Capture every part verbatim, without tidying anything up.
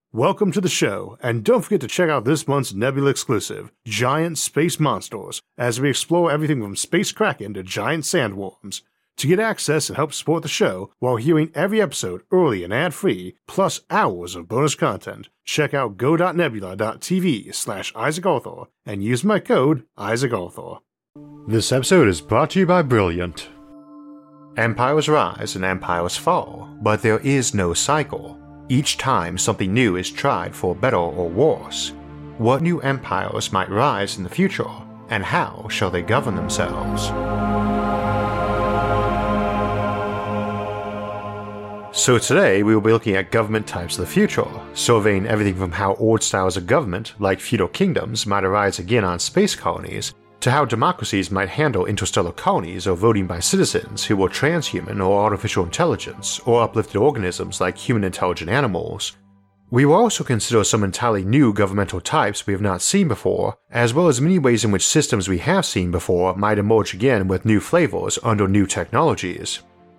Welcome to the show, and don't forget to check out this month's Nebula exclusive, Giant Space Monsters, as we explore everything from space kraken to giant sandworms. To get access and help support the show while hearing every episode early and ad-free, plus hours of bonus content, check out go.nebula.tv slash Isaac Arthur and use my code Isaac Arthur. This episode is brought to you by Brilliant. Empires rise and empires fall, but there is no cycle. Each time something new is tried for better or worse. What new empires might rise in the future, and how shall they govern themselves? So today we will be looking at government types of the future, surveying everything from how old styles of government, like feudal kingdoms, might arise again on space colonies, to how democracies might handle interstellar colonies or voting by citizens who were transhuman or artificial intelligence or uplifted organisms like human intelligent animals. We will also consider some entirely new governmental types we have not seen before, as well as many ways in which systems we have seen before might emerge again with new flavors under new technologies.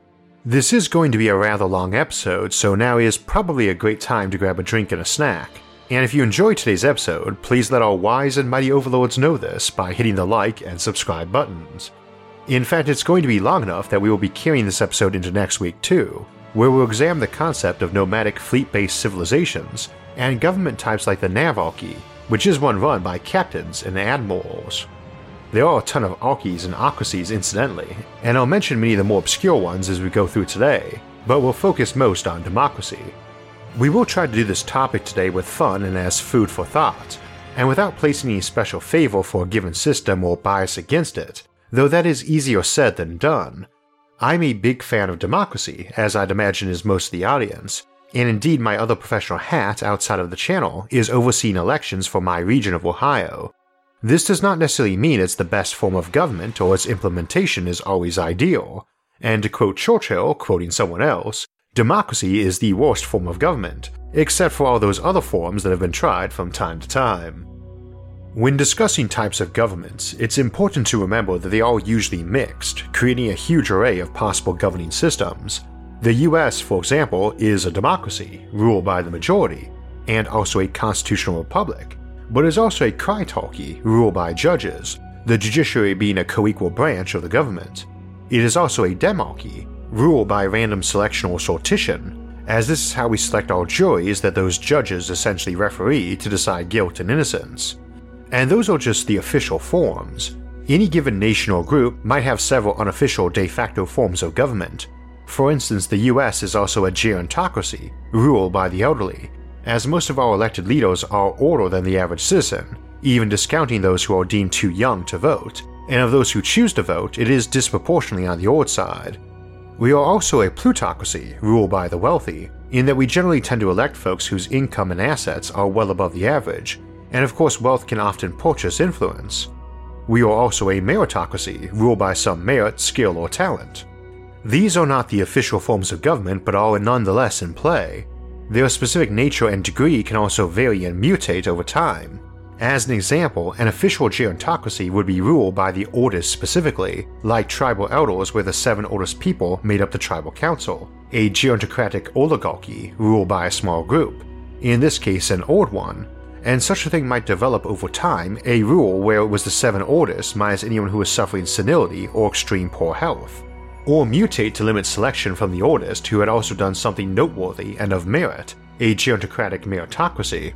This is going to be a rather long episode, so now is probably a great time to grab a drink and a snack. And if you enjoyed today's episode, please let our wise and mighty overlords know this by hitting the like and subscribe buttons. In fact, it's going to be long enough that we will be carrying this episode into next week too, where we'll examine the concept of nomadic fleet-based civilizations and government types like the Navarchy, which is one run by captains and admirals. There are a ton of archies and ocracies incidentally, and I'll mention many of the more obscure ones as we go through today, but we'll focus most on democracy. We will try to do this topic today with fun and as food for thought, and without placing any special favor for a given system or bias against it, though that is easier said than done. I'm a big fan of democracy, as I'd imagine is most of the audience, and indeed my other professional hat outside of the channel is overseeing elections for my region of Ohio. This does not necessarily mean it's the best form of government or its implementation is always ideal, and to quote Churchill, quoting someone else, democracy is the worst form of government, except for all those other forms that have been tried from time to time. When discussing types of governments, it's important to remember that they are usually mixed, creating a huge array of possible governing systems. The U S, for example, is a democracy, ruled by the majority, and also a constitutional republic, but is also a critarchy, ruled by judges, the judiciary being a co-equal branch of the government. It is also a demarchy, ruled by random selection or sortition, as this is how we select our juries that those judges essentially referee to decide guilt and innocence. And those are just the official forms. Any given nation or group might have several unofficial de facto forms of government. For instance, the U S is also a gerontocracy, ruled by the elderly, as most of our elected leaders are older than the average citizen, even discounting those who are deemed too young to vote, and of those who choose to vote, it is disproportionately on the old side. We are also a plutocracy, ruled by the wealthy, in that we generally tend to elect folks whose income and assets are well above the average, and of course wealth can often purchase influence. We are also a meritocracy, ruled by some merit, skill, or talent. These are not the official forms of government but are nonetheless in play. Their specific nature and degree can also vary and mutate over time. As an example, an official gerontocracy would be ruled by the oldest specifically, like tribal elders where the seven oldest people made up the tribal council, a gerontocratic oligarchy ruled by a small group, in this case an old one, and such a thing might develop over time, a rule where it was the seven oldest minus anyone who was suffering senility or extreme poor health, or mutate to limit selection from the oldest who had also done something noteworthy and of merit, a gerontocratic meritocracy.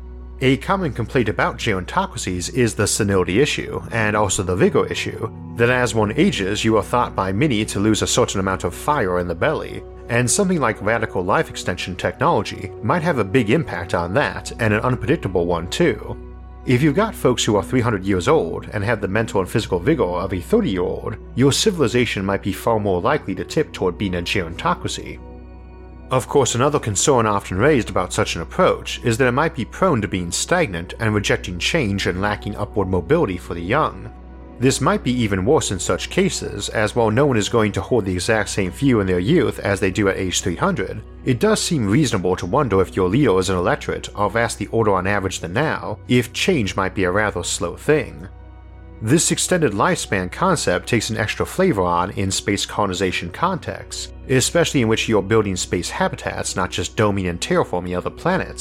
A common complaint about gerontocracies is the senility issue, and also the vigor issue, that as one ages you are thought by many to lose a certain amount of fire in the belly, and something like radical life extension technology might have a big impact on that, and an unpredictable one too. If you've got folks who are three hundred years old and have the mental and physical vigor of a thirty-year-old, your civilization might be far more likely to tip toward being a gerontocracy. Of course, another concern often raised about such an approach is that it might be prone to being stagnant and rejecting change and lacking upward mobility for the young. This might be even worse in such cases, as while no one is going to hold the exact same view in their youth as they do at age three hundred, it does seem reasonable to wonder if your leaders and electorate are vastly older on average than now, if change might be a rather slow thing. This extended lifespan concept takes an extra flavor on in space colonization contexts, especially in which you're building space habitats, not just doming and terraforming other planets,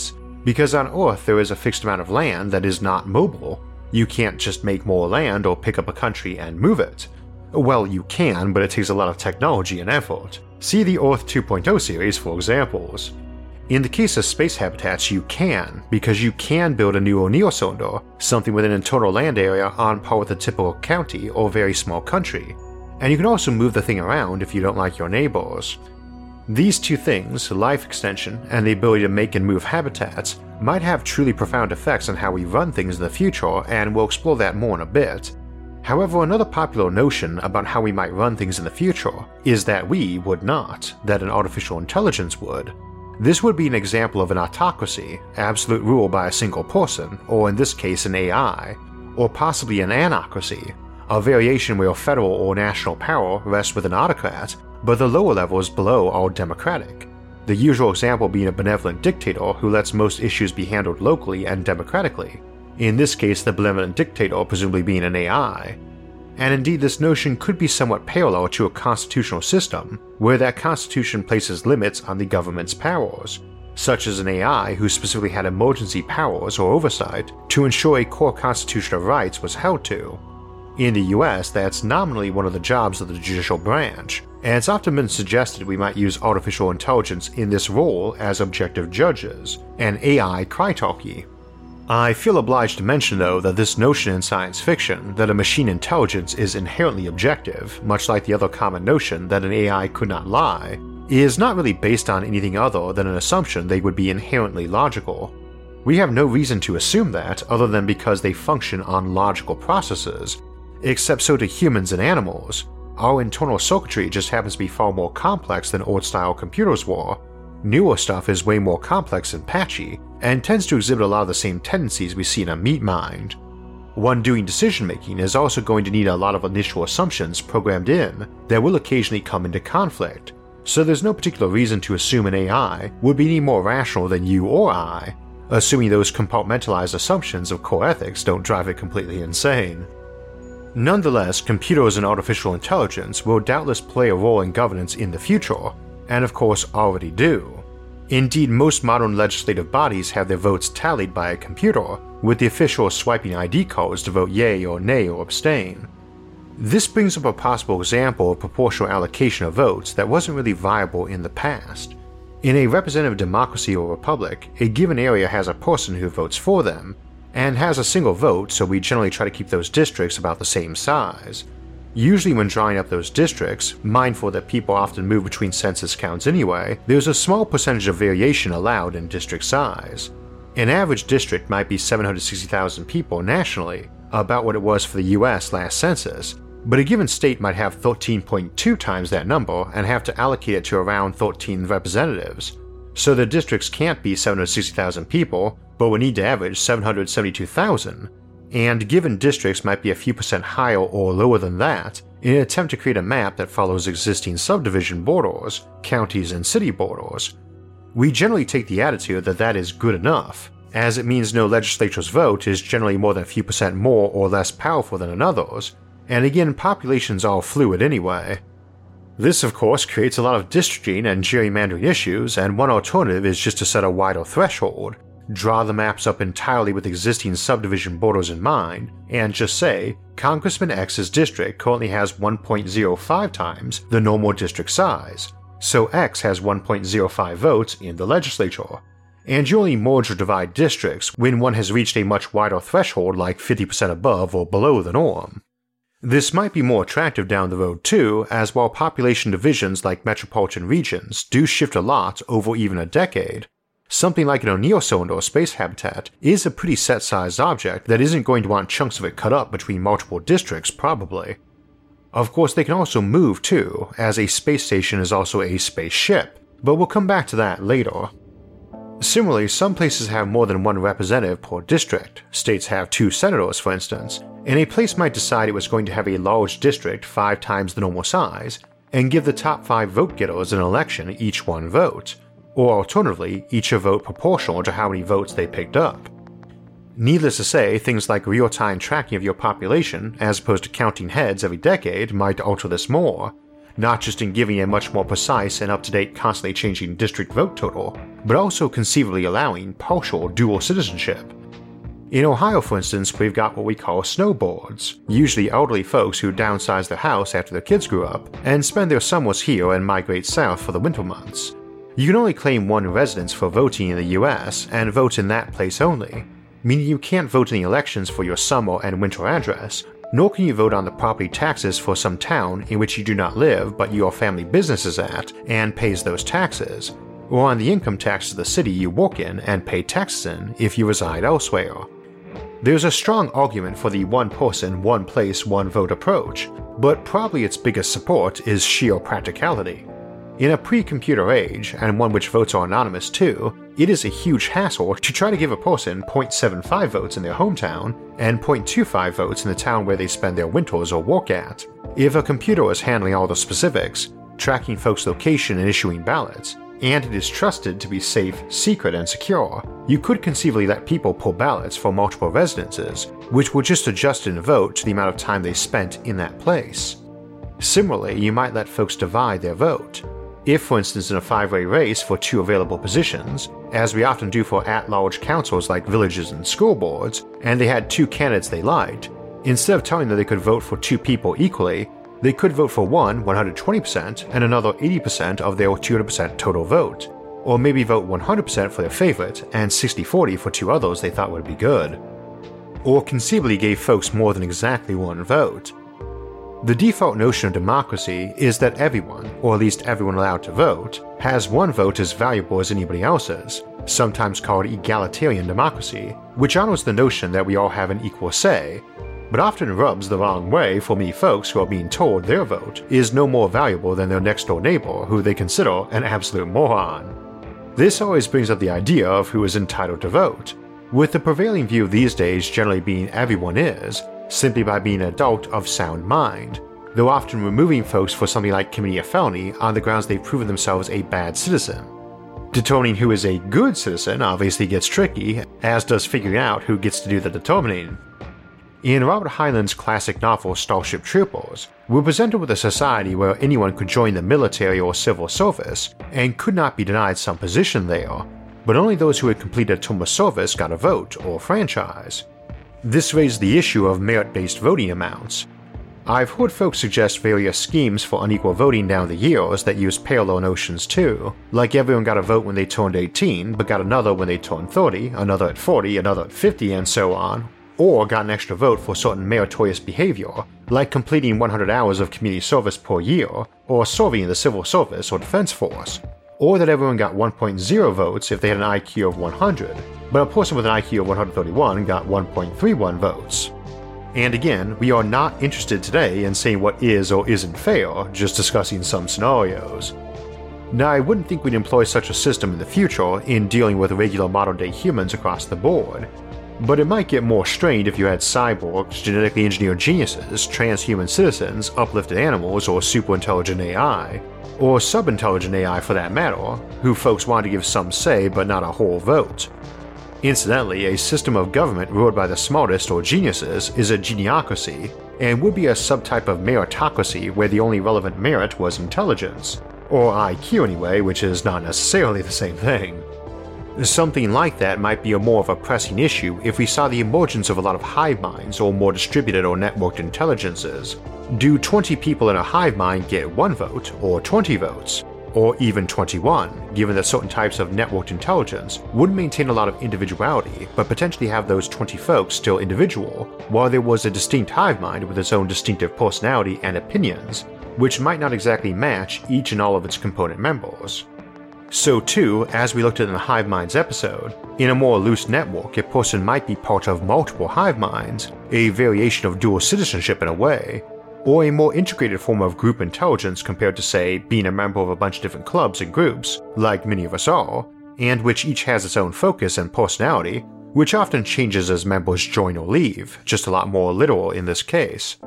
Because on Earth there is a fixed amount of land that is not mobile. You can't just make more land or pick up a country and move it. Well, you can, but it takes a lot of technology and effort. See the Earth two point oh series for examples. In the case of space habitats, you can, because you can build a new O'Neill cylinder, something with an internal land area on par with a typical county or very small country, and you can also move the thing around if you don't like your neighbors. These two things, life extension and the ability to make and move habitats, might have truly profound effects on how we run things in the future, and we'll explore that more in a bit. However, another popular notion about how we might run things in the future is that we would not, that an artificial intelligence would. This would be an example of an autocracy, absolute rule by a single person, or in this case an A I, or possibly an anocracy, a variation where federal or national power rests with an autocrat, but the lower levels below are democratic. The usual example being a benevolent dictator who lets most issues be handled locally and democratically, in this case the benevolent dictator presumably being an A I. And indeed this notion could be somewhat parallel to a constitutional system, where that constitution places limits on the government's powers, such as an A I who specifically had emergency powers or oversight to ensure a core constitution of rights was held to. In the U S, that's nominally one of the jobs of the judicial branch, and it's often been suggested we might use artificial intelligence in this role as objective judges, an A I kritarchy. I feel obliged to mention though that this notion in science fiction that a machine intelligence is inherently objective, much like the other common notion that an A I could not lie, is not really based on anything other than an assumption they would be inherently logical. We have no reason to assume that other than because they function on logical processes, except so do humans and animals. Our internal circuitry just happens to be far more complex than old-style computers were. Newer stuff is way more complex and patchy, and tends to exhibit a lot of the same tendencies we see in a meat mind. One doing decision-making is also going to need a lot of initial assumptions programmed in that will occasionally come into conflict, so there's no particular reason to assume an A I would be any more rational than you or I, assuming those compartmentalized assumptions of core ethics don't drive it completely insane. Nonetheless, computers and artificial intelligence will doubtless play a role in governance in the future, and of course already do. Indeed, most modern legislative bodies have their votes tallied by a computer, with the official swiping I D cards to vote yay or nay or abstain. This brings up a possible example of proportional allocation of votes that wasn't really viable in the past. In a representative democracy or republic, a given area has a person who votes for them, and has a single vote, so we generally try to keep those districts about the same size. Usually when drawing up those districts, mindful that people often move between census counts anyway, there's a small percentage of variation allowed in district size. An average district might be seven hundred sixty thousand people nationally, about what it was for the U S last census, but a given state might have thirteen point two times that number and have to allocate it to around thirteen representatives. So the districts can't be seven hundred sixty thousand people, but would need to average seven hundred seventy-two thousand, and given districts might be a few percent higher or lower than that in an attempt to create a map that follows existing subdivision borders, counties and city borders. We generally take the attitude that that is good enough, as it means no legislature's vote is generally more than a few percent more or less powerful than another's, and again populations are fluid anyway. This of course creates a lot of districting and gerrymandering issues, and one alternative is just to set a wider threshold, draw the maps up entirely with existing subdivision borders in mind, and just say, Congressman X's district currently has one point zero five times the normal district size, so X has one point zero five votes in the legislature, and you only merge or divide districts when one has reached a much wider threshold like fifty percent above or below the norm. This might be more attractive down the road too, as while population divisions like metropolitan regions do shift a lot over even a decade, something like an O'Neill cylinder space habitat is a pretty set-sized object that isn't going to want chunks of it cut up between multiple districts probably. Of course they can also move too, as a space station is also a spaceship, but we'll come back to that later. Similarly, some places have more than one representative per district. States have two senators, for instance, and a place might decide it was going to have a large district five times the normal size, and give the top five vote getters in an election each one vote, or alternatively, each a vote proportional to how many votes they picked up. Needless to say, things like real-time tracking of your population, as opposed to counting heads every decade, might alter this more, not just in giving a much more precise and up-to-date constantly changing district vote total, but also conceivably allowing partial dual citizenship. In Ohio, for instance, we've got what we call snowboards, usually elderly folks who downsize their house after their kids grew up and spend their summers here and migrate south for the winter months. You can only claim one residence for voting in the U S and vote in that place only, meaning you can't vote in the elections for your summer and winter address, nor can you vote on the property taxes for some town in which you do not live but your family business is at and pays those taxes, or on the income tax of the city you work in and pay taxes in if you reside elsewhere. There's a strong argument for the one person, one place, one vote approach, but probably its biggest support is sheer practicality. In a pre-computer age, and one which votes are anonymous too, it is a huge hassle to try to give a person zero point seven five votes in their hometown and zero point two five votes in the town where they spend their winters or work at. If a computer is handling all the specifics, tracking folks' location and issuing ballots, and it is trusted to be safe, secret, and secure, you could conceivably let people pull ballots for multiple residences, which would just adjust in a vote to the amount of time they spent in that place. Similarly, you might let folks divide their vote. If, for instance, in a five-way race for two available positions, as we often do for at-large councils like villages and school boards, and they had two candidates they liked, instead of telling them they could vote for two people equally, they could vote for one one hundred twenty percent and another eighty percent of their two hundred percent total vote, or maybe vote one hundred percent for their favorite and sixty forty for two others they thought would be good. Or conceivably gave folks more than exactly one vote. The default notion of democracy is that everyone, or at least everyone allowed to vote, has one vote as valuable as anybody else's, sometimes called egalitarian democracy, which honors the notion that we all have an equal say, but often rubs the wrong way for many folks who are being told their vote is no more valuable than their next-door neighbor who they consider an absolute moron. This always brings up the idea of who is entitled to vote, with the prevailing view these days generally being everyone is, simply by being an adult of sound mind, though often removing folks for something like committing a felony on the grounds they've proven themselves a bad citizen. Determining who is a good citizen obviously gets tricky, as does figuring out who gets to do the determining. In Robert Heinlein's classic novel Starship Troopers, we're presented with a society where anyone could join the military or civil service and could not be denied some position there, but only those who had completed a term of service got a vote or franchise. This raised the issue of merit-based voting amounts. I've heard folks suggest various schemes for unequal voting down the years that use parallel notions too, like everyone got a vote when they turned eighteen, but got another when they turned thirty, another at forty, another at fifty, and so on, or got an extra vote for certain meritorious behavior, like completing one hundred hours of community service per year, or serving in the civil service or defense force, or that everyone got one point zero votes if they had an I Q of one hundred, but a person with an I Q of one hundred thirty-one got one point three one votes. And again, we are not interested today in saying what is or isn't fair, just discussing some scenarios. Now, I wouldn't think we'd employ such a system in the future in dealing with regular modern-day humans across the board, but it might get more strained if you had cyborgs, genetically engineered geniuses, transhuman citizens, uplifted animals, or super-intelligent A I, or sub-intelligent A I for that matter, who folks want to give some say but not a whole vote. Incidentally, a system of government ruled by the smartest or geniuses is a geniocracy, and would be a subtype of meritocracy where the only relevant merit was intelligence, or I Q anyway, which is not necessarily the same thing. Something like that might be a more of a pressing issue if we saw the emergence of a lot of hive minds or more distributed or networked intelligences. Do twenty people in a hive mind get one vote, or twenty votes? Or even twenty-one, given that certain types of networked intelligence would maintain a lot of individuality, but potentially have those twenty folks still individual, while there was a distinct hive mind with its own distinctive personality and opinions, which might not exactly match each and all of its component members. So too, as we looked at in the hive minds episode, in a more loose network a person might be part of multiple hive minds, a variation of dual citizenship in a way, or a more integrated form of group intelligence compared to, say, being a member of a bunch of different clubs and groups, like many of us are, and which each has its own focus and personality, which often changes as members join or leave, just a lot more literal in this case.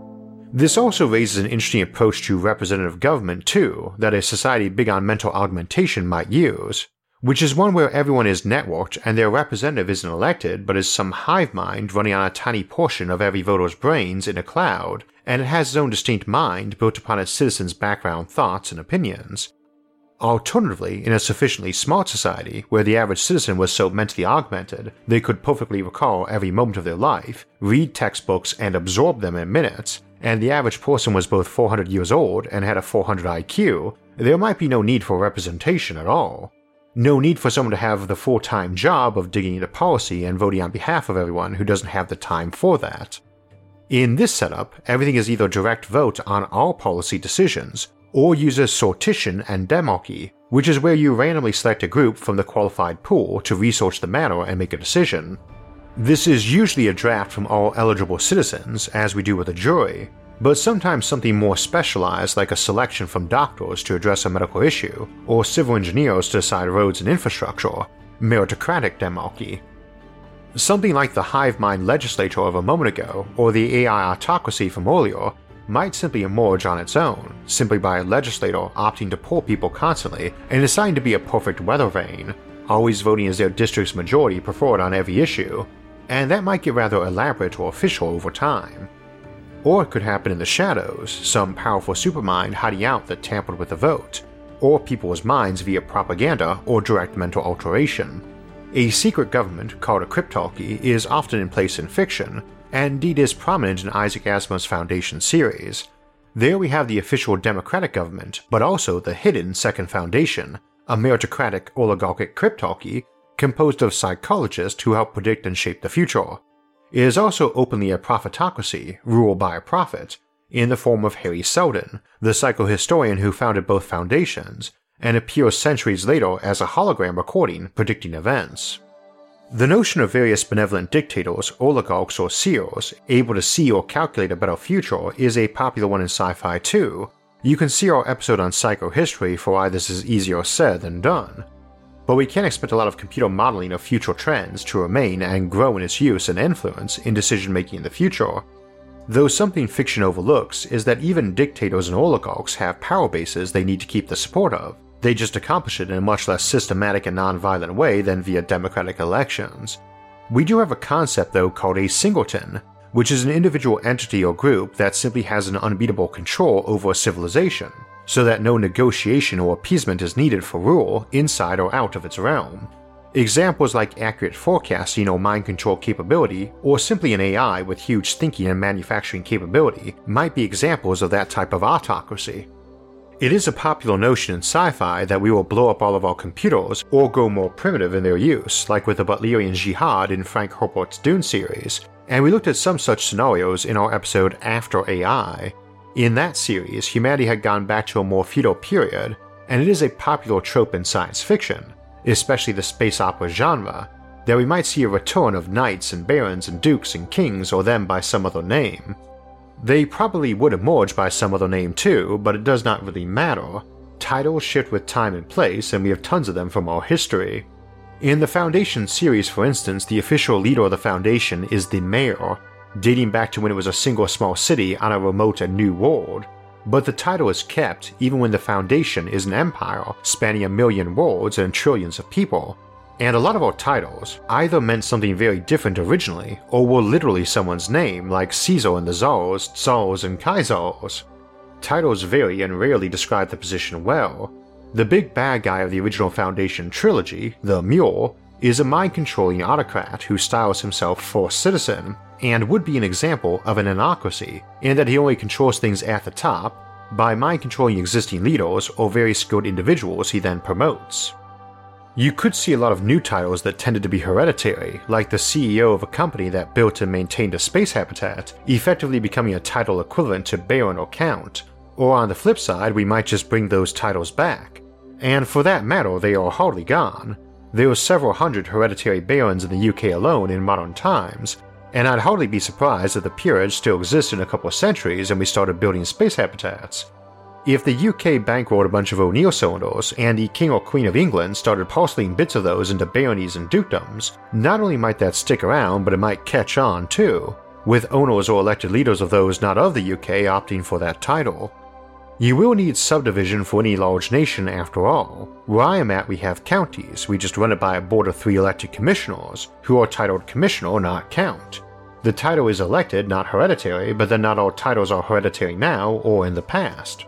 This also raises an interesting approach to representative government too, that a society big on mental augmentation might use, which is one where everyone is networked and their representative isn't elected but is some hive mind running on a tiny portion of every voter's brains in a cloud, and it has its own distinct mind built upon its citizens' background thoughts and opinions. Alternatively, in a sufficiently smart society where the average citizen was so mentally augmented they could perfectly recall every moment of their life, read textbooks and absorb them in minutes, and the average person was both four hundred years old and had a four hundred I Q, there might be no need for representation at all. No need for someone to have the full-time job of digging into policy and voting on behalf of everyone who doesn't have the time for that. In this setup, everything is either direct vote on all policy decisions, or uses sortition and demarchy, which is where you randomly select a group from the qualified pool to research the matter and make a decision. This is usually a draft from all eligible citizens, as we do with a jury, but sometimes something more specialized like a selection from doctors to address a medical issue, or civil engineers to decide roads and infrastructure, meritocratic demarchy. Something like the hive mind legislature of a moment ago, or the A I autocracy from earlier, might simply emerge on its own, simply by a legislator opting to poll people constantly and deciding to be a perfect weather vane, always voting as their district's majority preferred on every issue, and that might get rather elaborate or official over time. Or it could happen in the shadows, some powerful supermind hiding out that tampered with the vote, or people's minds via propaganda or direct mental alteration. A secret government called a cryptarchy is often in place in fiction, and indeed is prominent in Isaac Asimov's Foundation series. There we have the official democratic government, but also the hidden Second Foundation, a meritocratic oligarchic cryptarchy composed of psychologists who help predict and shape the future. It is also openly a prophetocracy, ruled by a prophet, in the form of Harry Seldon, the psychohistorian who founded both foundations, and appears centuries later as a hologram recording predicting events. The notion of various benevolent dictators, oligarchs, or seers able to see or calculate a better future is a popular one in sci-fi too. You can see our episode on psychohistory for why this is easier said than done. But we can't expect a lot of computer modeling of future trends to remain and grow in its use and influence in decision-making in the future. Though something fiction overlooks is that even dictators and oligarchs have power bases they need to keep the support of. They just accomplish it in a much less systematic and non-violent way than via democratic elections. We do have a concept though called a singleton, which is an individual entity or group that simply has an unbeatable control over a civilization, so that no negotiation or appeasement is needed for rule inside or out of its realm. Examples like accurate forecasting or mind control capability, or simply an A I with huge thinking and manufacturing capability, might be examples of that type of autocracy. It is a popular notion in sci-fi that we will blow up all of our computers or go more primitive in their use, like with the Butlerian Jihad in Frank Herbert's Dune series, and we looked at some such scenarios in our episode After A I. In that series, humanity had gone back to a more feudal period, and it is a popular trope in science fiction, especially the space opera genre, that we might see a return of knights and barons and dukes and kings or them by some other name. They probably would emerge by some other name too, but it does not really matter. Titles shift with time and place, and we have tons of them from our history. In the Foundation series, for instance, the official leader of the Foundation is the Mayor, dating back to when it was a single small city on a remote and new world. But the title is kept even when the Foundation is an empire spanning a million worlds and trillions of people. And a lot of our titles either meant something very different originally, or were literally someone's name, like Caesar and the Czars, Tsars and Kaisers. Titles vary and rarely describe the position well. The big bad guy of the original Foundation trilogy, the Mule, is a mind-controlling autocrat who styles himself First Citizen, and would be an example of an anarchy, in that he only controls things at the top by mind-controlling existing leaders or very skilled individuals he then promotes. You could see a lot of new titles that tended to be hereditary, like the C E O of a company that built and maintained a space habitat, effectively becoming a title equivalent to Baron or Count, or on the flip side we might just bring those titles back. And for that matter they are hardly gone. There were several hundred hereditary barons in the U K alone in modern times, and I'd hardly be surprised if the peerage still exists in a couple of centuries and we started building space habitats. If the U K bankrolled a bunch of O'Neill cylinders and the King or Queen of England started parceling bits of those into baronies and dukedoms, not only might that stick around, but it might catch on too, with owners or elected leaders of those not of the U K opting for that title. You will need subdivision for any large nation after all. Where I am at, we have counties. We just run it by a board of three elected commissioners, who are titled commissioner, not count. The title is elected, not hereditary, but then not all titles are hereditary now or in the past.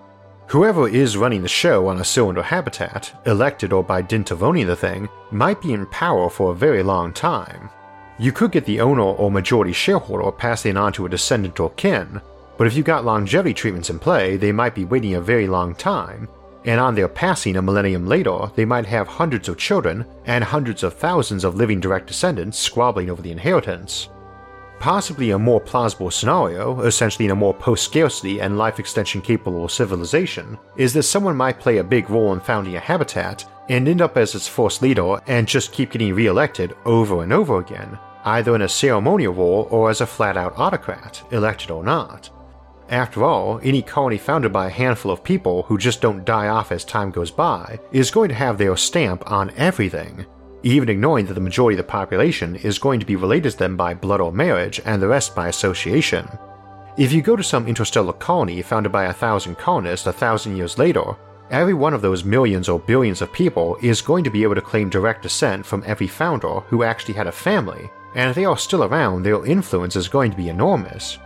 Whoever is running the show on a cylinder habitat, elected or by dint of owning the thing, might be in power for a very long time. You could get the owner or majority shareholder passing on to a descendant or kin, but if you got longevity treatments in play, they might be waiting a very long time, and on their passing a millennium later, they might have hundreds of children and hundreds of thousands of living direct descendants squabbling over the inheritance. Possibly a more plausible scenario, essentially in a more post-scarcity and life extension capable civilization, is that someone might play a big role in founding a habitat and end up as its first leader and just keep getting re-elected over and over again, either in a ceremonial role or as a flat-out autocrat, elected or not. After all, any colony founded by a handful of people who just don't die off as time goes by is going to have their stamp on everything, even ignoring that the majority of the population is going to be related to them by blood or marriage and the rest by association. If you go to some interstellar colony founded by a thousand colonists a thousand years later, every one of those millions or billions of people is going to be able to claim direct descent from every founder who actually had a family, and if they are still around, their influence is going to be enormous,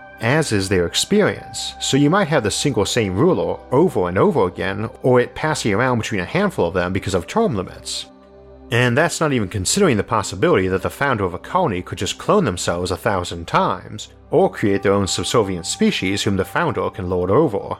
as is their experience, so you might have the single same ruler over and over again, or it passing around between a handful of them because of term limits. And that's not even considering the possibility that the founder of a colony could just clone themselves a thousand times, or create their own subservient species whom the founder can lord over.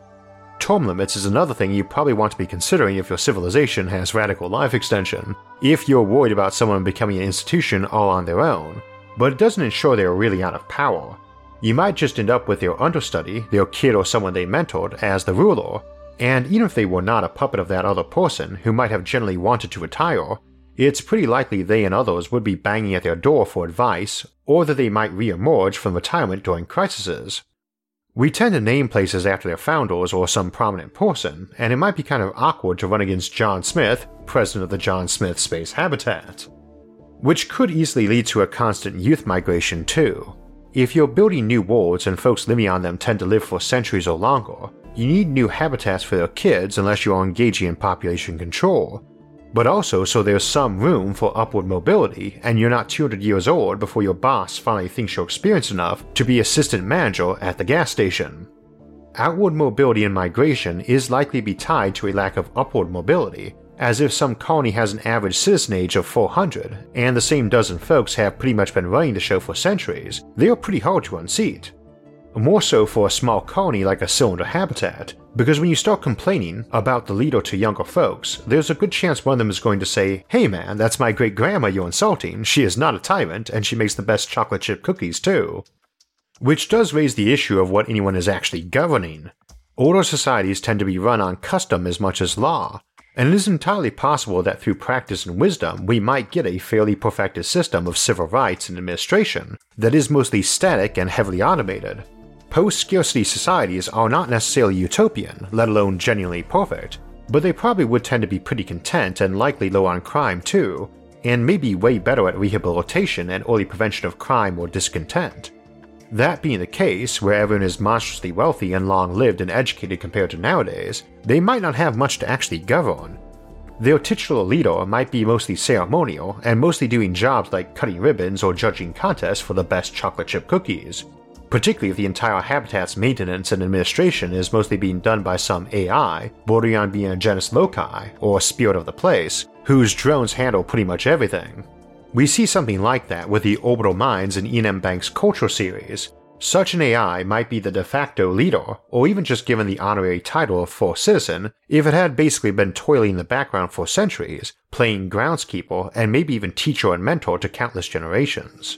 Term limits is another thing you probably want to be considering if your civilization has radical life extension, if you're worried about someone becoming an institution all on their own, but it doesn't ensure they are really out of power. You might just end up with their understudy, their kid or someone they mentored, as the ruler, and even if they were not a puppet of that other person who might have generally wanted to retire, it's pretty likely they and others would be banging at their door for advice, or that they might re-emerge from retirement during crises. We tend to name places after their founders or some prominent person, and it might be kind of awkward to run against John Smith, president of the John Smith Space Habitat. Which could easily lead to a constant youth migration too. If you're building new worlds and folks living on them tend to live for centuries or longer, you need new habitats for their kids unless you are engaging in population control, but also so there's some room for upward mobility and you're not two hundred years old before your boss finally thinks you're experienced enough to be assistant manager at the gas station. Outward mobility and migration is likely to be tied to a lack of upward mobility, as if some colony has an average citizen age of four hundred, and the same dozen folks have pretty much been running the show for centuries, they are pretty hard to unseat. More so for a small colony like a cylinder habitat, because when you start complaining about the leader to younger folks, there's a good chance one of them is going to say, "Hey man, that's my great-grandma you're insulting, she is not a tyrant, and she makes the best chocolate chip cookies too." Which does raise the issue of what anyone is actually governing. Older societies tend to be run on custom as much as law, and it is entirely possible that through practice and wisdom we might get a fairly perfected system of civil rights and administration that is mostly static and heavily automated. Post-scarcity societies are not necessarily utopian, let alone genuinely perfect, but they probably would tend to be pretty content and likely low on crime too, and maybe way better at rehabilitation and early prevention of crime or discontent. That being the case, where everyone is monstrously wealthy and long-lived and educated compared to nowadays, they might not have much to actually govern. Their titular leader might be mostly ceremonial and mostly doing jobs like cutting ribbons or judging contests for the best chocolate chip cookies, particularly if the entire habitat's maintenance and administration is mostly being done by some A I bordering on being a genus loci, or spirit of the place, whose drones handle pretty much everything. We see something like that with the Orbital Minds in Ian M. Banks' Culture series. Such an A I might be the de facto leader, or even just given the honorary title of First Citizen, if it had basically been toiling in the background for centuries, playing groundskeeper and maybe even teacher and mentor to countless generations.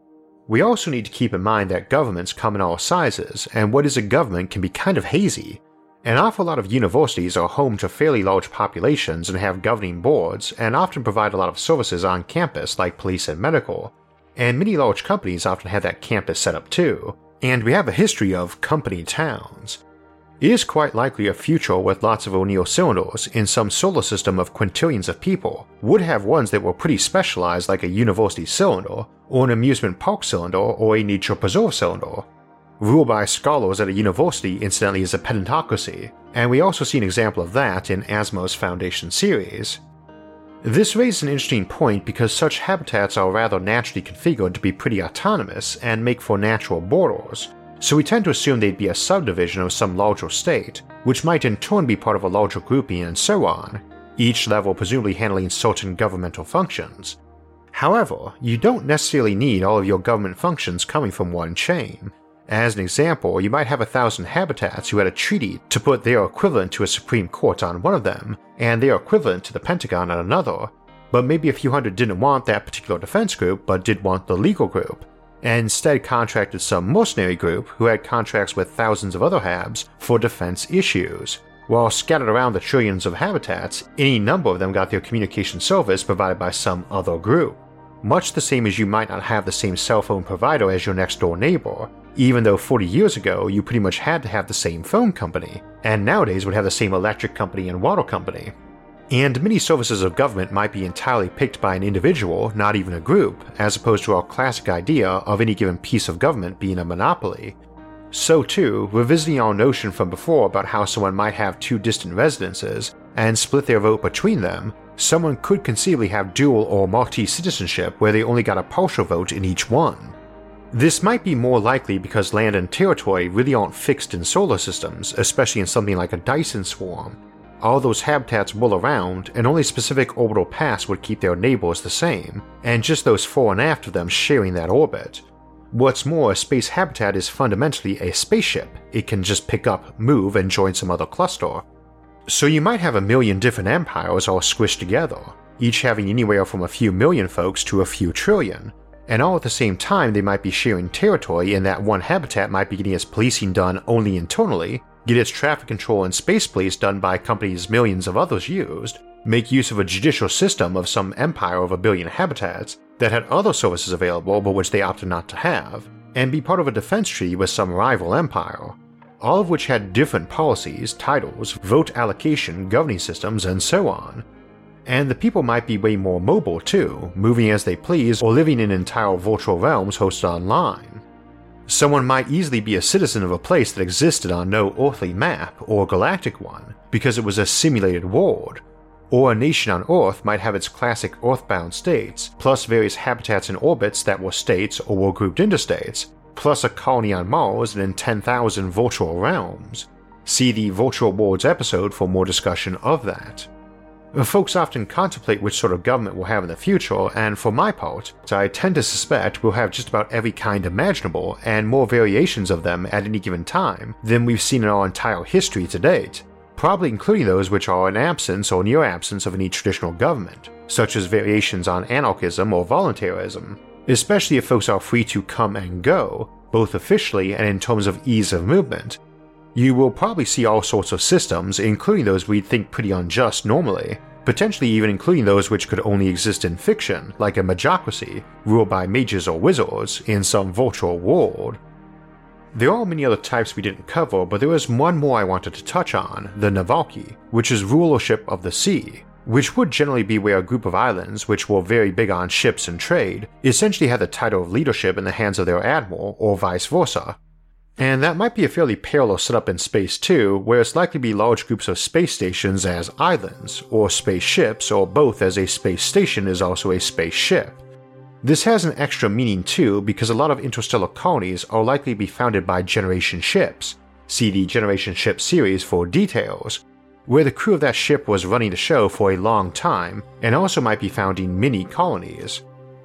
We also need to keep in mind that governments come in all sizes, and what is a government can be kind of hazy. An awful lot of universities are home to fairly large populations and have governing boards, and often provide a lot of services on campus like police and medical, and many large companies often have that campus set up too, and we have a history of company towns. It is quite likely a future with lots of O'Neill cylinders in some solar system of quintillions of people would have ones that were pretty specialized like a university cylinder, or an amusement park cylinder, or a nature preserve cylinder. rule by scholars at a university incidentally is a pedantocracy, and we also see an example of that in Asimov's Foundation series. This raises an interesting point because such habitats are rather naturally configured to be pretty autonomous and make for natural borders, so we tend to assume they'd be a subdivision of some larger state, which might in turn be part of a larger grouping and so on, each level presumably handling certain governmental functions. However, you don't necessarily need all of your government functions coming from one chain. As an example, you might have a thousand habitats who had a treaty to put their equivalent to a Supreme Court on one of them, and their equivalent to the Pentagon on another, but maybe a few hundred didn't want that particular defense group but did want the legal group, and instead contracted some mercenary group who had contracts with thousands of other habs for defense issues. While scattered around the trillions of habitats, any number of them got their communication service provided by some other group. Much the same as you might not have the same cell phone provider as your next door neighbor, even though forty years ago you pretty much had to have the same phone company, and nowadays would have the same electric company and water company. And many services of government might be entirely picked by an individual, not even a group, as opposed to our classic idea of any given piece of government being a monopoly. So too, revisiting our notion from before about how someone might have two distant residences and split their vote between them, someone could conceivably have dual or multi-citizenship where they only got a partial vote in each one. This might be more likely because land and territory really aren't fixed in solar systems, especially in something like a Dyson swarm. All those habitats roll around, and only specific orbital paths would keep their neighbors the same, and just those fore and aft of them sharing that orbit. What's more, a space habitat is fundamentally a spaceship. It can just pick up, move, and join some other cluster. So you might have a million different empires all squished together, each having anywhere from a few million folks to a few trillion, and all at the same time they might be sharing territory in that one habitat might be getting its policing done only internally, get its traffic control and space police done by companies millions of others used, make use of a judicial system of some empire of a billion habitats that had other services available but which they opted not to have, and be part of a defense treaty with some rival empire, all of which had different policies, titles, vote allocation, governing systems, and so on. And the people might be way more mobile too, moving as they please or living in entire virtual realms hosted online. Someone might easily be a citizen of a place that existed on no earthly map or galactic one because it was a simulated world, or a nation on Earth might have its classic Earthbound states, plus various habitats and orbits that were states or were grouped into states, plus a colony on Mars and in ten thousand virtual realms. See the Virtual Worlds episode for more discussion of that. Folks often contemplate which sort of government we'll have in the future, and for my part, I tend to suspect we'll have just about every kind imaginable and more variations of them at any given time than we've seen in our entire history to date, probably including those which are in absence or near absence of any traditional government, such as variations on anarchism or voluntarism, especially if folks are free to come and go, both officially and in terms of ease of movement. You will probably see all sorts of systems, including those we'd think pretty unjust normally, potentially even including those which could only exist in fiction, like a magocracy, ruled by mages or wizards, in some virtual world. There are many other types we didn't cover, but there is one more I wanted to touch on, the Navalki, which is rulership of the sea, which would generally be where a group of islands, which were very big on ships and trade, essentially had the title of leadership in the hands of their admiral, or vice versa. And that might be a fairly parallel setup in space too, where it's likely to be large groups of space stations as islands, or spaceships, or both, as a space station is also a spaceship. This has an extra meaning too because a lot of interstellar colonies are likely to be founded by generation ships, see the Generation Ship series for details, where the crew of that ship was running the show for a long time and also might be founding mini colonies.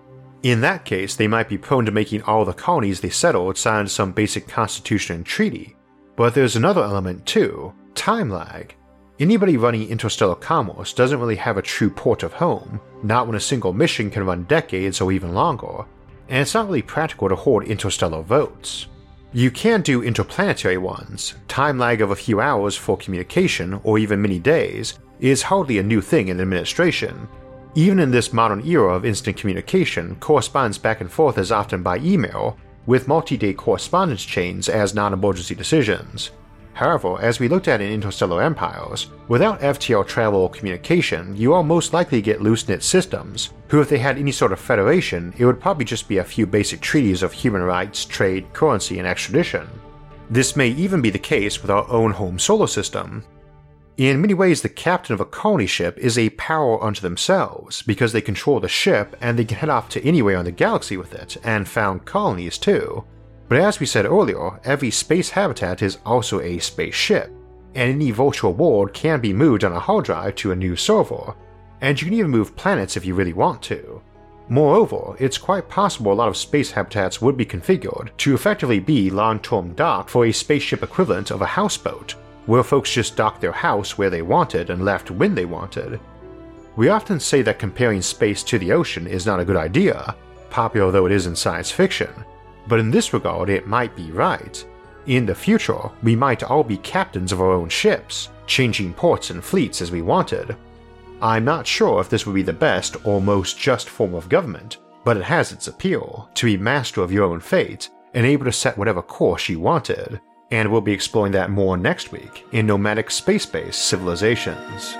In that case, they might be prone to making all the colonies they settled sign some basic constitution and treaty. But there's another element too, time lag. Anybody running interstellar commerce doesn't really have a true port of home, not when a single mission can run decades or even longer, and it's not really practical to hoard interstellar votes. You can do interplanetary ones. Time lag of a few hours for communication, or even many days, is hardly a new thing in administration. Even in this modern era of instant communication, correspondence back and forth is often by email, with multi-day correspondence chains as non-emergency decisions. However, as we looked at in Interstellar Empires, without F T L travel or communication, you are most likely to get loose-knit systems, who if they had any sort of federation, it would probably just be a few basic treaties of human rights, trade, currency, and extradition. This may even be the case with our own home solar system. In many ways, the captain of a colony ship is a power unto themselves because they control the ship and they can head off to anywhere in the galaxy with it and found colonies too. But as we said earlier, every space habitat is also a spaceship, and any virtual world can be moved on a hard drive to a new server, and you can even move planets if you really want to. Moreover, it's quite possible a lot of space habitats would be configured to effectively be long-term dock for a spaceship equivalent of a houseboat, where folks just docked their house where they wanted and left when they wanted. We often say that comparing space to the ocean is not a good idea, popular though it is in science fiction, but in this regard it might be right. In the future, we might all be captains of our own ships, changing ports and fleets as we wanted. I'm not sure if this would be the best or most just form of government, but it has its appeal to be master of your own fate and able to set whatever course you wanted, and we'll be exploring that more next week in Nomadic Space-Based Civilizations.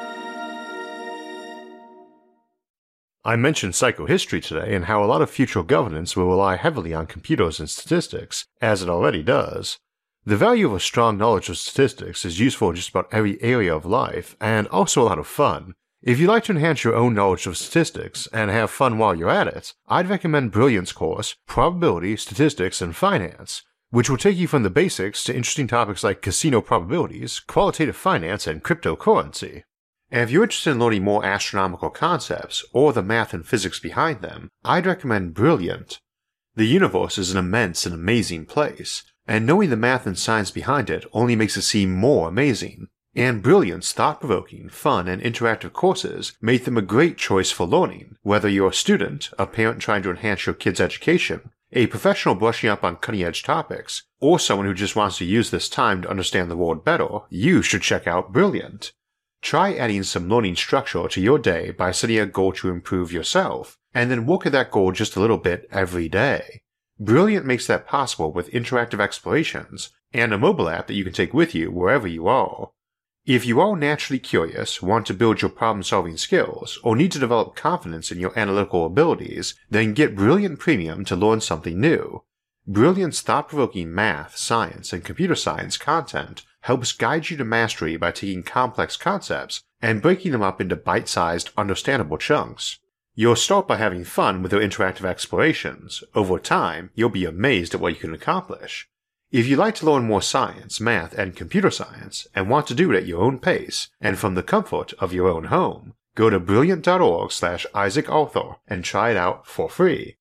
I mentioned psychohistory today and how a lot of future governance will rely heavily on computers and statistics, as it already does. The value of a strong knowledge of statistics is useful in just about every area of life, and also a lot of fun. If you'd like to enhance your own knowledge of statistics and have fun while you're at it, I'd recommend Brilliant's course, Probability, Statistics, and Finance, which will take you from the basics to interesting topics like casino probabilities, qualitative finance, and cryptocurrency. And if you're interested in learning more astronomical concepts, or the math and physics behind them, I'd recommend Brilliant. The universe is an immense and amazing place, and knowing the math and science behind it only makes it seem more amazing. And Brilliant's thought-provoking, fun, and interactive courses make them a great choice for learning, whether you're a student, a parent trying to enhance your kid's education, a professional brushing up on cutting-edge topics, or someone who just wants to use this time to understand the world better. You should check out Brilliant. Try adding some learning structure to your day by setting a goal to improve yourself, and then work at that goal just a little bit every day. Brilliant makes that possible with interactive explorations, and a mobile app that you can take with you wherever you are. If you are naturally curious, want to build your problem-solving skills, or need to develop confidence in your analytical abilities, then get Brilliant Premium to learn something new. Brilliant's thought-provoking math, science, and computer science content helps guide you to mastery by taking complex concepts and breaking them up into bite-sized, understandable chunks. You'll start by having fun with your interactive explorations. Over time, you'll be amazed at what you can accomplish. If you'd like to learn more science, math, and computer science, and want to do it at your own pace, and from the comfort of your own home, go to brilliant.org slash Isaac Arthur and try it out for free.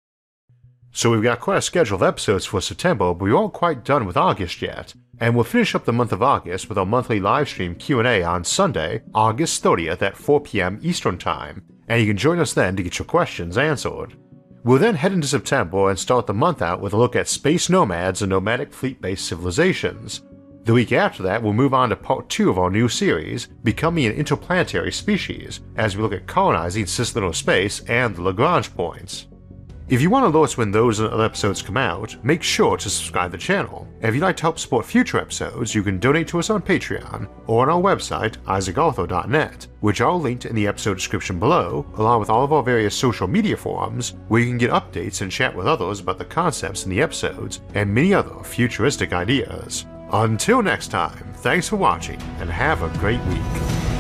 So we've got quite a schedule of episodes for September, but we aren't quite done with August yet, and we'll finish up the month of August with our monthly livestream Q and A on Sunday, August thirtieth at four p.m. Eastern Time, and you can join us then to get your questions answered. We'll then head into September and start the month out with a look at space nomads and nomadic fleet-based civilizations. The week after that, we'll move on to part two of our new series, Becoming an Interplanetary Species, as we look at colonizing cislunar space and the Lagrange points. If you want alerts when those and other episodes come out, make sure to subscribe to the channel. And if you'd like to help support future episodes, you can donate to us on Patreon or on our website, isaac arthur dot net, which are linked in the episode description below, along with all of our various social media forums, where you can get updates and chat with others about the concepts in the episodes and many other futuristic ideas. Until next time, thanks for watching and have a great week.